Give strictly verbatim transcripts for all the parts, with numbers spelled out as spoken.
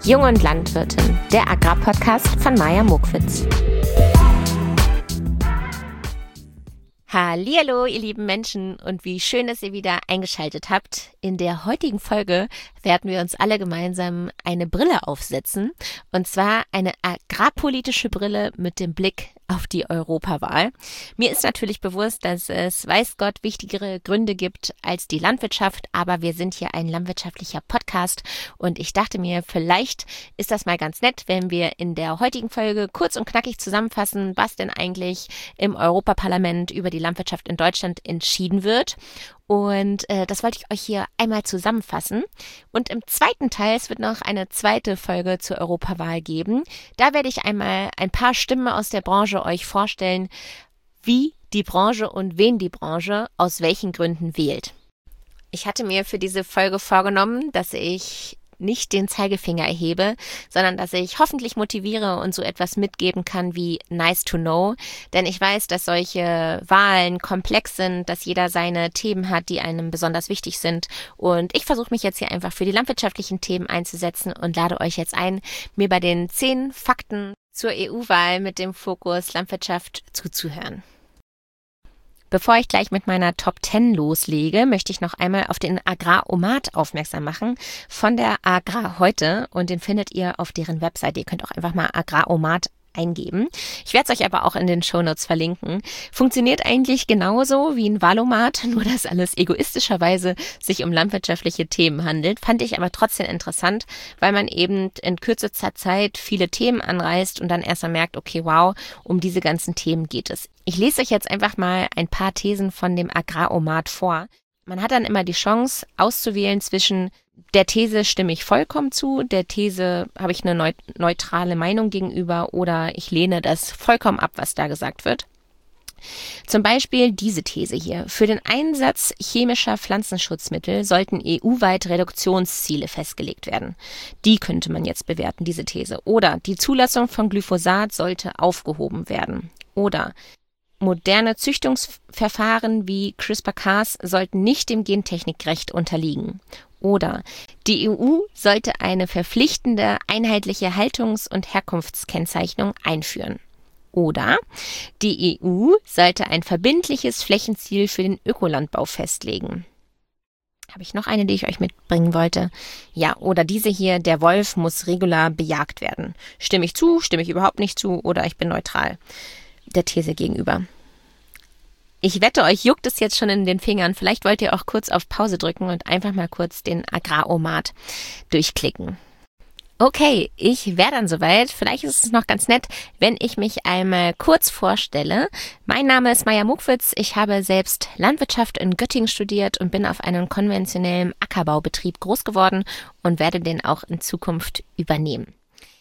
Jung und Landwirtin, der Agrarpodcast von Maja Mokwitz. Hallihallo, ihr lieben Menschen, und wie schön, dass ihr wieder eingeschaltet habt. In der heutigen Folge werden wir uns alle gemeinsam eine Brille aufsetzen, und zwar eine agrarpolitische Brille mit dem Blick auf die Europawahl. Mir ist natürlich bewusst, dass es, weiß Gott, wichtigere Gründe gibt als die Landwirtschaft, aber wir sind hier ein landwirtschaftlicher Podcast und ich dachte mir, vielleicht ist das mal ganz nett, wenn wir in der heutigen Folge kurz und knackig zusammenfassen, was denn eigentlich im Europaparlament über die Landwirtschaft in Deutschland entschieden wird. Und äh, das wollte ich euch hier einmal zusammenfassen. Und im zweiten Teil, es wird noch eine zweite Folge zur Europawahl geben. Da werde ich einmal ein paar Stimmen aus der Branche euch vorstellen, wie die Branche und wen die Branche aus welchen Gründen wählt. Ich hatte mir für diese Folge vorgenommen, dass ich nicht den Zeigefinger erhebe, sondern dass ich hoffentlich motiviere und so etwas mitgeben kann wie nice to know, denn ich weiß, dass solche Wahlen komplex sind, dass jeder seine Themen hat, die einem besonders wichtig sind, und ich versuche mich jetzt hier einfach für die landwirtschaftlichen Themen einzusetzen und lade euch jetzt ein, mir bei den zehn Fakten zur E U-Wahl mit dem Fokus Landwirtschaft zuzuhören. Bevor ich gleich mit meiner Top zehn loslege, möchte ich noch einmal auf den Agraromat aufmerksam machen von der Agrar heute, und den findet ihr auf deren Webseite. Ihr könnt auch einfach mal Agraromat eingeben. Ich werde es euch aber auch in den Shownotes verlinken. Funktioniert eigentlich genauso wie ein Wahlomat, nur dass alles egoistischerweise sich um landwirtschaftliche Themen handelt. Fand ich aber trotzdem interessant, weil man eben in kürzester Zeit viele Themen anreißt und dann erst mal merkt, okay, wow, um diese ganzen Themen geht es. Ich lese euch jetzt einfach mal ein paar Thesen von dem Agraromat vor. Man hat dann immer die Chance auszuwählen zwischen der These stimme ich vollkommen zu, der These habe ich eine neu- neutrale Meinung gegenüber, oder ich lehne das vollkommen ab, was da gesagt wird. Zum Beispiel diese These hier. Für den Einsatz chemischer Pflanzenschutzmittel sollten E U-weit Reduktionsziele festgelegt werden. Die könnte man jetzt bewerten, diese These. Oder die Zulassung von Glyphosat sollte aufgehoben werden. Oder moderne Züchtungsverfahren wie CRISPR-Cas sollten nicht dem Gentechnikrecht unterliegen. Oder die E U sollte eine verpflichtende einheitliche Haltungs- und Herkunftskennzeichnung einführen. Oder die E U sollte ein verbindliches Flächenziel für den Ökolandbau festlegen. Habe ich noch eine, die ich euch mitbringen wollte? Ja, oder diese hier, der Wolf muss regular bejagt werden. Stimme ich zu, stimme ich überhaupt nicht zu, oder ich bin neutral der These gegenüber. Ich wette, euch juckt es jetzt schon in den Fingern. Vielleicht wollt ihr auch kurz auf Pause drücken und einfach mal kurz den Agraromat durchklicken. Okay, ich wäre dann soweit. Vielleicht ist es noch ganz nett, wenn ich mich einmal kurz vorstelle. Mein Name ist Maja Mokwitz. Ich habe selbst Landwirtschaft in Göttingen studiert und bin auf einem konventionellen Ackerbaubetrieb groß geworden und werde den auch in Zukunft übernehmen.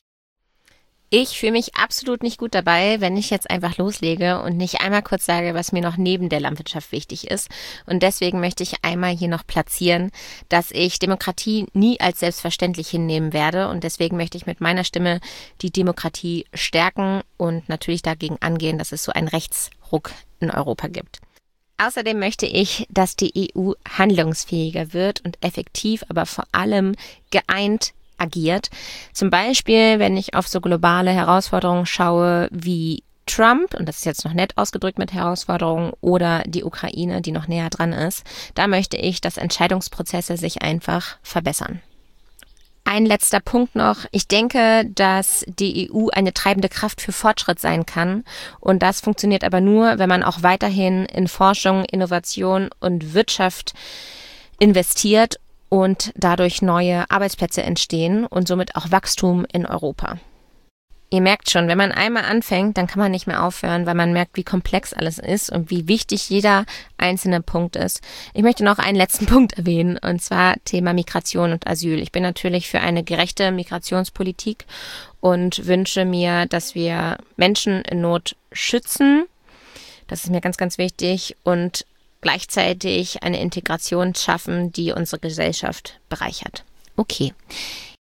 Ich fühle mich absolut nicht gut dabei, wenn ich jetzt einfach loslege und nicht einmal kurz sage, was mir noch neben der Landwirtschaft wichtig ist. Und deswegen möchte ich einmal hier noch platzieren, dass ich Demokratie nie als selbstverständlich hinnehmen werde. Und deswegen möchte ich mit meiner Stimme die Demokratie stärken und natürlich dagegen angehen, dass es so einen Rechtsruck in Europa gibt. Außerdem möchte ich, dass die E U handlungsfähiger wird und effektiv, aber vor allem geeint agiert. Zum Beispiel, wenn ich auf so globale Herausforderungen schaue wie Trump, und das ist jetzt noch nett ausgedrückt mit Herausforderungen, oder die Ukraine, die noch näher dran ist, da möchte ich, dass Entscheidungsprozesse sich einfach verbessern. Ein letzter Punkt noch. Ich denke, dass die E U eine treibende Kraft für Fortschritt sein kann, und das funktioniert aber nur, wenn man auch weiterhin in Forschung, Innovation und Wirtschaft investiert und dadurch neue Arbeitsplätze entstehen und somit auch Wachstum in Europa. Ihr merkt schon, wenn man einmal anfängt, dann kann man nicht mehr aufhören, weil man merkt, wie komplex alles ist und wie wichtig jeder einzelne Punkt ist. Ich möchte noch einen letzten Punkt erwähnen, und zwar Thema Migration und Asyl. Ich bin natürlich für eine gerechte Migrationspolitik und wünsche mir, dass wir Menschen in Not schützen. Das ist mir ganz, ganz wichtig, und gleichzeitig eine Integration schaffen, die unsere Gesellschaft bereichert. Okay.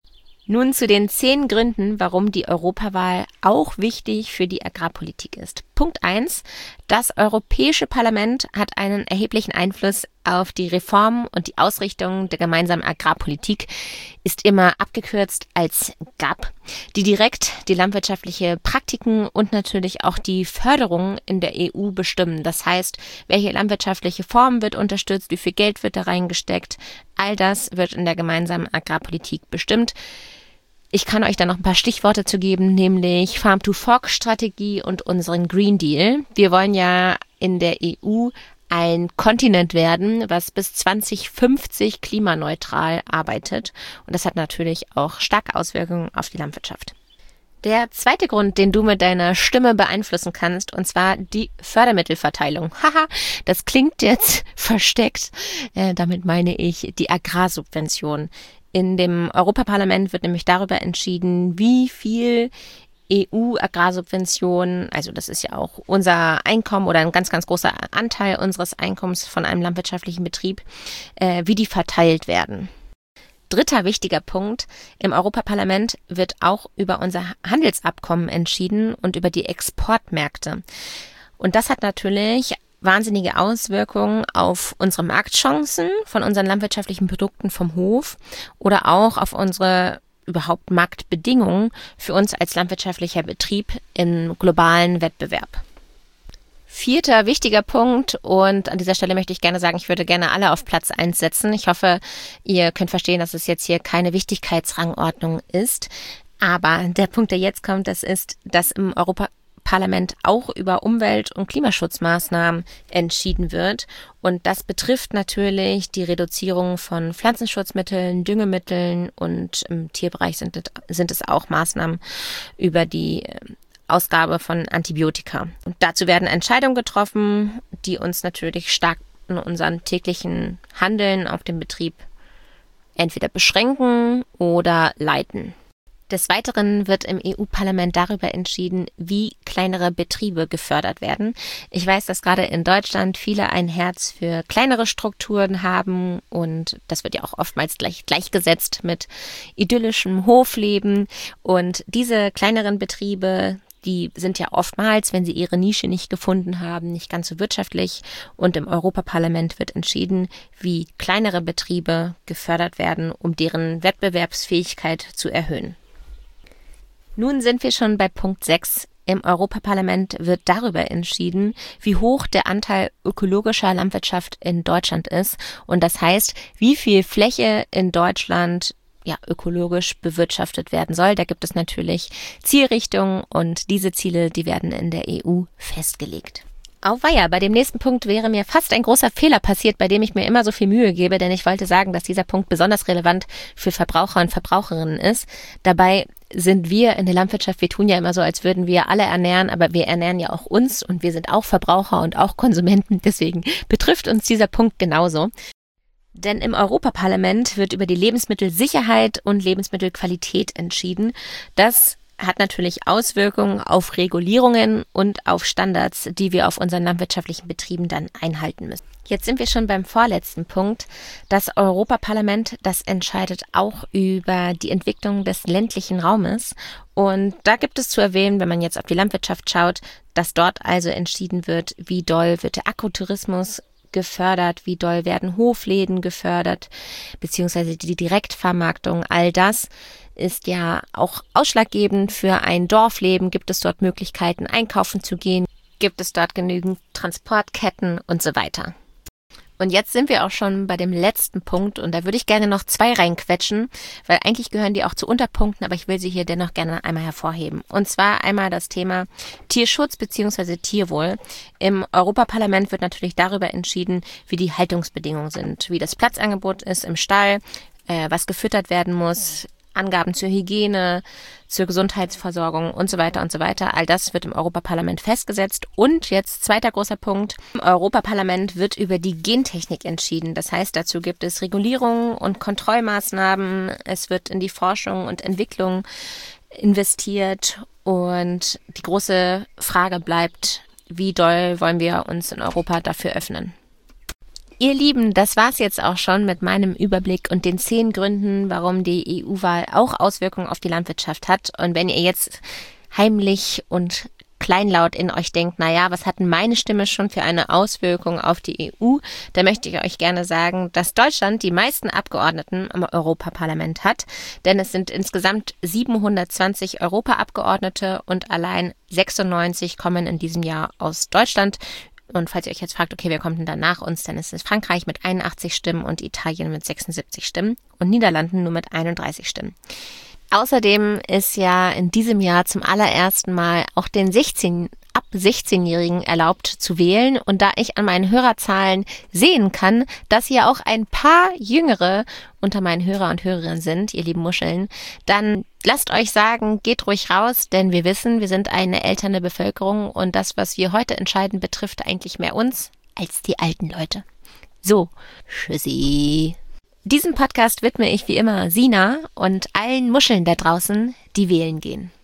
Nun zu den zehn Gründen, warum die Europawahl auch wichtig für die Agrarpolitik ist. Punkt eins. Das Europäische Parlament hat einen erheblichen Einfluss auf die Reform und die Ausrichtung der gemeinsamen Agrarpolitik, ist immer abgekürzt als G A P, die direkt die landwirtschaftliche Praktiken und natürlich auch die Förderung in der E U bestimmen. Das heißt, welche landwirtschaftliche Form wird unterstützt, wie viel Geld wird da reingesteckt, all das wird in der gemeinsamen Agrarpolitik bestimmt. Ich kann euch da noch ein paar Stichworte zu geben, nämlich Farm-to-Fork-Strategie und unseren Green Deal. Wir wollen ja in der E U ein Kontinent werden, was bis zwanzig fünfzig klimaneutral arbeitet. Und das hat natürlich auch starke Auswirkungen auf die Landwirtschaft. Der zweite Grund, den du mit deiner Stimme beeinflussen kannst, und zwar die Fördermittelverteilung. Haha, das klingt jetzt versteckt. Äh, damit meine ich die Agrarsubvention. In dem Europaparlament wird nämlich darüber entschieden, wie viel E U-Agrarsubventionen, also das ist ja auch unser Einkommen oder ein ganz, ganz großer Anteil unseres Einkommens von einem landwirtschaftlichen Betrieb, äh, wie die verteilt werden. Dritter wichtiger Punkt, im Europaparlament wird auch über unser Handelsabkommen entschieden und über die Exportmärkte. Und das hat natürlich wahnsinnige Auswirkungen auf unsere Marktchancen von unseren landwirtschaftlichen Produkten vom Hof oder auch auf unsere überhaupt Marktbedingungen für uns als landwirtschaftlicher Betrieb im globalen Wettbewerb. Vierter wichtiger Punkt, und an dieser Stelle möchte ich gerne sagen, ich würde gerne alle auf Platz eins setzen. Ich hoffe, ihr könnt verstehen, dass es jetzt hier keine Wichtigkeitsrangordnung ist. Aber der Punkt, der jetzt kommt, das ist, dass im Europaparlament auch über Umwelt- und Klimaschutzmaßnahmen entschieden wird. Und das betrifft natürlich die Reduzierung von Pflanzenschutzmitteln, Düngemitteln und im Tierbereich sind es, sind es auch Maßnahmen über die Ausgabe von Antibiotika. Und dazu werden Entscheidungen getroffen, die uns natürlich stark in unserem täglichen Handeln auf dem Betrieb entweder beschränken oder leiten. Des Weiteren wird im E U-Parlament darüber entschieden, wie kleinere Betriebe gefördert werden. Ich weiß, dass gerade in Deutschland viele ein Herz für kleinere Strukturen haben und das wird ja auch oftmals gleich, gleichgesetzt mit idyllischem Hofleben. Und diese kleineren Betriebe, die sind ja oftmals, wenn sie ihre Nische nicht gefunden haben, nicht ganz so wirtschaftlich. Und im Europaparlament wird entschieden, wie kleinere Betriebe gefördert werden, um deren Wettbewerbsfähigkeit zu erhöhen. Nun sind wir schon bei Punkt sechs. Im Europaparlament wird darüber entschieden, wie hoch der Anteil ökologischer Landwirtschaft in Deutschland ist. Und das heißt, wie viel Fläche in Deutschland ja, ökologisch bewirtschaftet werden soll. Da gibt es natürlich Zielrichtungen und diese Ziele, die werden in der E U festgelegt. Auweia, bei dem nächsten Punkt wäre mir fast ein großer Fehler passiert, bei dem ich mir immer so viel Mühe gebe, denn ich wollte sagen, dass dieser Punkt besonders relevant für Verbraucher und Verbraucherinnen ist. Dabei sind wir in der Landwirtschaft, wir tun ja immer so, als würden wir alle ernähren, aber wir ernähren ja auch uns und wir sind auch Verbraucher und auch Konsumenten, deswegen betrifft uns dieser Punkt genauso. Denn im Europaparlament wird über die Lebensmittelsicherheit und Lebensmittelqualität entschieden. Das hat natürlich Auswirkungen auf Regulierungen und auf Standards, die wir auf unseren landwirtschaftlichen Betrieben dann einhalten müssen. Jetzt sind wir schon beim vorletzten Punkt. Das Europaparlament, das entscheidet auch über die Entwicklung des ländlichen Raumes. Und da gibt es zu erwähnen, wenn man jetzt auf die Landwirtschaft schaut, dass dort also entschieden wird, wie doll wird der Agrotourismus gefördert, wie doll werden Hofläden gefördert, beziehungsweise die Direktvermarktung, all das ist ja auch ausschlaggebend für ein Dorfleben. Gibt es dort Möglichkeiten, einkaufen zu gehen? Gibt es dort genügend Transportketten und so weiter? Und jetzt sind wir auch schon bei dem letzten Punkt und da würde ich gerne noch zwei reinquetschen, weil eigentlich gehören die auch zu Unterpunkten, aber ich will sie hier dennoch gerne einmal hervorheben. Und zwar einmal das Thema Tierschutz bzw. Tierwohl. Im Europaparlament wird natürlich darüber entschieden, wie die Haltungsbedingungen sind, wie das Platzangebot ist im Stall, äh, was gefüttert werden muss, Angaben zur Hygiene, zur Gesundheitsversorgung und so weiter und so weiter. All das wird im Europaparlament festgesetzt. Und jetzt zweiter großer Punkt. Im Europaparlament wird über die Gentechnik entschieden. Das heißt, dazu gibt es Regulierungen und Kontrollmaßnahmen. Es wird in die Forschung und Entwicklung investiert. Und die große Frage bleibt, wie doll wollen wir uns in Europa dafür öffnen? Ihr Lieben, das war's jetzt auch schon mit meinem Überblick und den zehn Gründen, warum die E U-Wahl auch Auswirkungen auf die Landwirtschaft hat. Und wenn ihr jetzt heimlich und kleinlaut in euch denkt, naja, was hat denn meine Stimme schon für eine Auswirkung auf die E U? Da möchte ich euch gerne sagen, dass Deutschland die meisten Abgeordneten im Europaparlament hat, denn es sind insgesamt siebenhundertzwanzig Europaabgeordnete und allein sechsundneunzig kommen in diesem Jahr aus Deutschland. Und falls ihr euch jetzt fragt, okay, wer kommt denn da nach uns, dann ist es Frankreich mit einundachtzig Stimmen und Italien mit sechsundsiebzig Stimmen und Niederlanden nur mit einunddreißig Stimmen. Außerdem ist ja in diesem Jahr zum allerersten Mal auch den sechzehn, ab sechzehnjährigen erlaubt zu wählen. Und da ich an meinen Hörerzahlen sehen kann, dass hier auch ein paar Jüngere unter meinen Hörer und Hörerinnen sind, ihr lieben Muscheln, dann lasst euch sagen, geht ruhig raus, denn wir wissen, wir sind eine elternde Bevölkerung und das, was wir heute entscheiden, betrifft eigentlich mehr uns als die alten Leute. So, tschüssi. Diesen Podcast widme ich wie immer Sina und allen Muscheln da draußen, die wählen gehen.